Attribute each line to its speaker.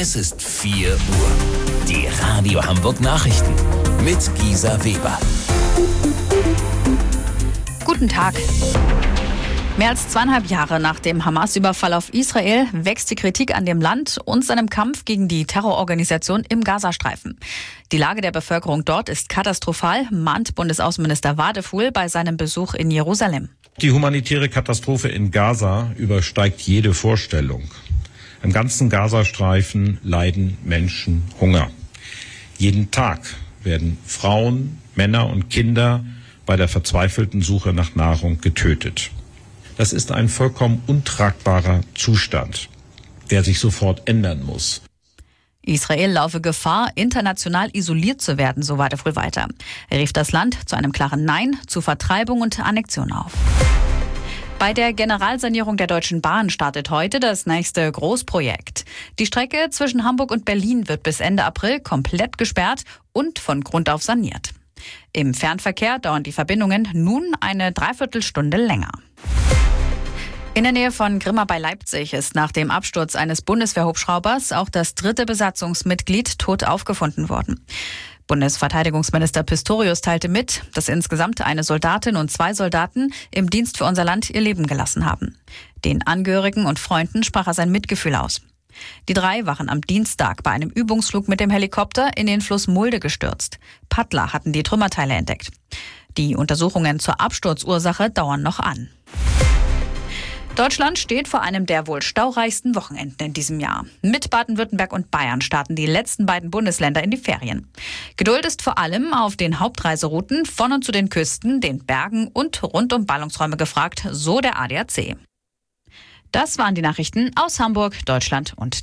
Speaker 1: Es ist 4 Uhr. Die Radio Hamburg Nachrichten mit Gisa Weber.
Speaker 2: Guten Tag. Mehr als 2,5 Jahre nach dem Hamas-Überfall auf Israel wächst die Kritik an dem Land und seinem Kampf gegen die Terrororganisation im Gazastreifen. Die Lage der Bevölkerung dort ist katastrophal, mahnt Bundesaußenminister Wadefuhl bei seinem Besuch in Jerusalem.
Speaker 3: Die humanitäre Katastrophe in Gaza übersteigt jede Vorstellung. Im ganzen Gazastreifen leiden Menschen Hunger. Jeden Tag werden Frauen, Männer und Kinder bei der verzweifelten Suche nach Nahrung getötet. Das ist ein vollkommen untragbarer Zustand, der sich sofort ändern muss.
Speaker 2: Israel laufe Gefahr, international isoliert zu werden, so Wadefuhl weiter. Er rief das Land zu einem klaren Nein zu Vertreibung und Annexion auf. Bei der Generalsanierung der Deutschen Bahn startet heute das nächste Großprojekt. Die Strecke zwischen Hamburg und Berlin wird bis Ende April komplett gesperrt und von Grund auf saniert. Im Fernverkehr dauern die Verbindungen nun eine Dreiviertelstunde länger. In der Nähe von Grimma bei Leipzig ist nach dem Absturz eines Bundeswehrhubschraubers auch das 3. Besatzungsmitglied tot aufgefunden worden. Bundesverteidigungsminister Pistorius teilte mit, dass insgesamt eine Soldatin und 2 Soldaten im Dienst für unser Land ihr Leben gelassen haben. Den Angehörigen und Freunden sprach er sein Mitgefühl aus. Die 3 waren am Dienstag bei einem Übungsflug mit dem Helikopter in den Fluss Mulde gestürzt. Paddler hatten die Trümmerteile entdeckt. Die Untersuchungen zur Absturzursache dauern noch an. Deutschland steht vor einem der wohl staureichsten Wochenenden in diesem Jahr. Mit Baden-Württemberg und Bayern starten die letzten beiden Bundesländer in die Ferien. Geduld ist vor allem auf den Hauptreiserouten von und zu den Küsten, den Bergen und rund um Ballungsräume gefragt, so der ADAC. Das waren die Nachrichten aus Hamburg, Deutschland und